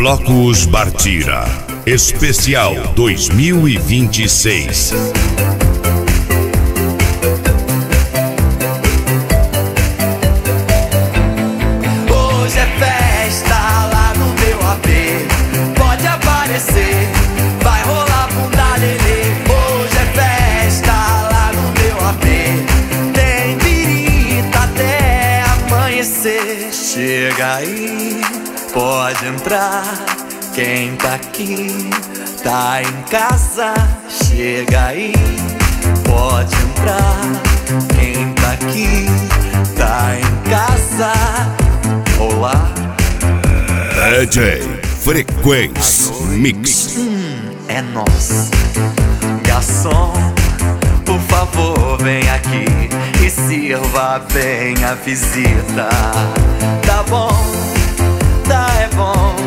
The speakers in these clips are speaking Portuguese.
Blocos Bartira Especial 2026. Hoje é festa lá no meu AP. Pode aparecer, vai rolar bunda lelê. Hoje é festa lá no meu AP. Tem birita até amanhecer. Chega aí, pode entrar. Quem tá aqui tá em casa. Chega aí, pode entrar. Quem tá aqui tá em casa. Olá, DJ Frequência Mix. é nós. Garçom, por favor, vem aqui e sirva bem a visita. Tá bom, tá, é bom.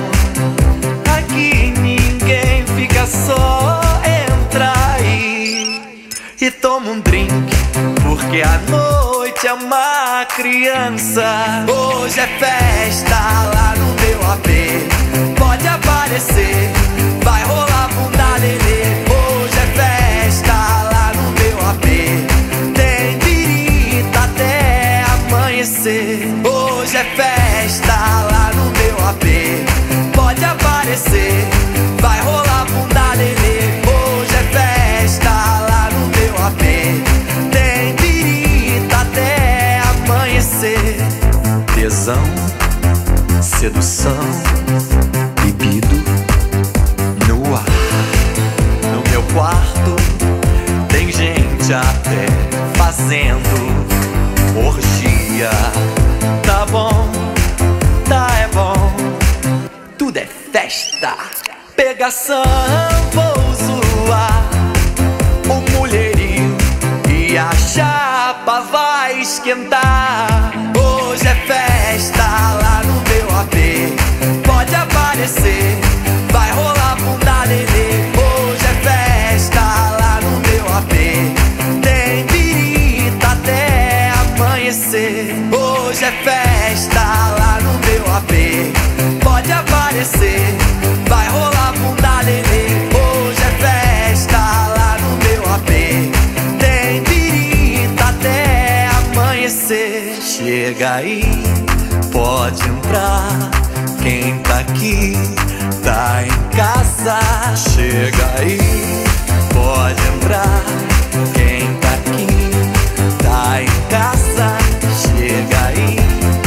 Aqui ninguém fica só. Entra aí e toma um drink, porque a noite é uma criança. Hoje é festa lá no meu AP. Pode aparecer, vai rolar bunda lelê. Hoje é festa lá no meu AP. Tem birita até amanhecer. Hoje é festa lá no meu AP. Pode aparecer, vai rolar bunda lelê. Hoje é festa lá no meu AP. Tem birita até amanhecer. Tesão, sedução, bebido no ar. No meu quarto tem gente até fazendo orgia. Tá bom, tá, é bom. Tudo é festa, pegação, vou zoar o mulherio e a chapa vai esquentar. Hoje é festa lá no meu AP. Pode aparecer, vai rolar bunda lelê. Hoje é festa lá no meu AP. Tem birita até amanhecer. Hoje é festa lá no meu AP. Pode aparecer, vai rolar bunda lelê. Hoje é festa lá no meu AP. Tem birita até amanhecer. Chega aí, pode entrar. Quem tá aqui tá em casa. Chega aí, pode entrar. Quem tá aqui tá em casa. Chega aí,